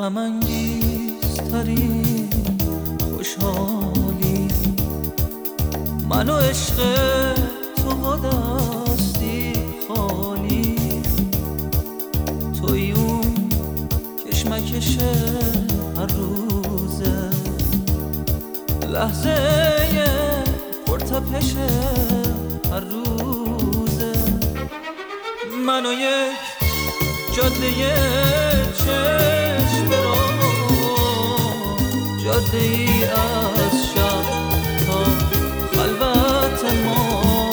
غم انگیزترین خوشحالی من و عشق تو با دستی خالی، توی اون کشمکش هر روزه، لحظه پرتپش هر روزه، من و یک جاده چشم را، جاده ای از شب تا خلوت ما،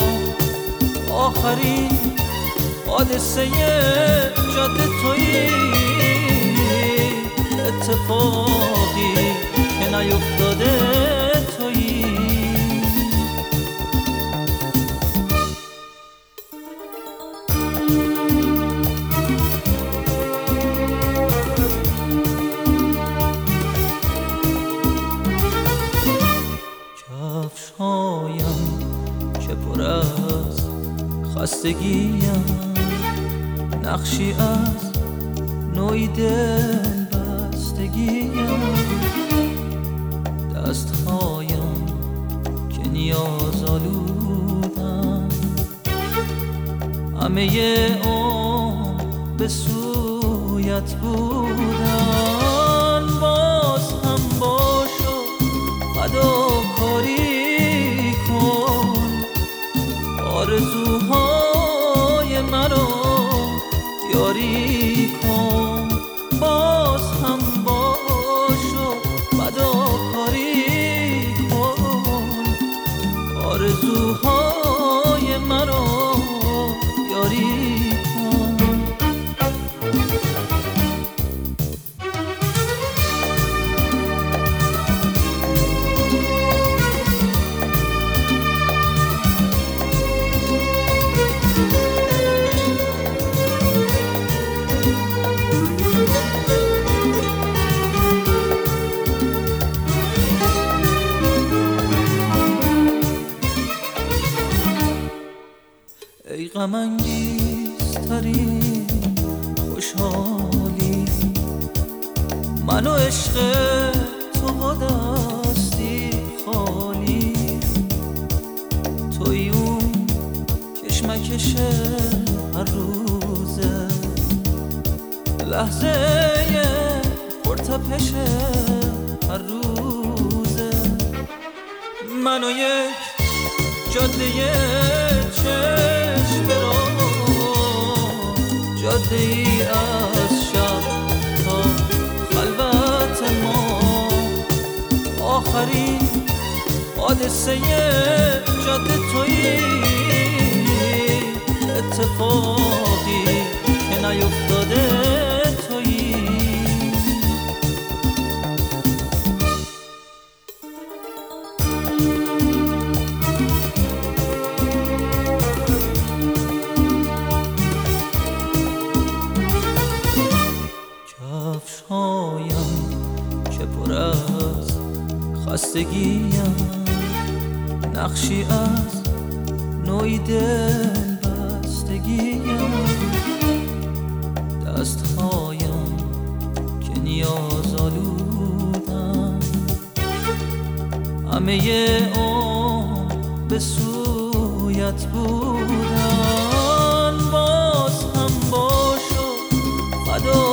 آخرین حادثه جاده تویی، اتفاقی که نیفتاده تویی. کفشهایم که پر از خستگیم، نقشی از نوعی دل بستگیم، دستهایم که نیاز آلودم، همه عمر به سویت بودن، باز هم باشو فداکاری کن، آرزوهای مرا یاری کن، باز هم باشو فداکاری کن، آرزوهای مرا یاری کن. ای غم انگیزترین خوشحالی من و عشق تو با دستی خالی، توی اون کشمکش هر روزه، لحظه پرتپش هر روزه، من و یک جاده چشم را، جاده ای از شب تا خلوت ما، آخرین حادثه جاده تویی، اتفاقی که نیفتاده تویی. کفشهایم که پر از خستگیم، نقشی از نوعی دل بستگیم، دستهایم که نیاز آلودم، همه عمر به سویت بودن، باز هم باشو فدا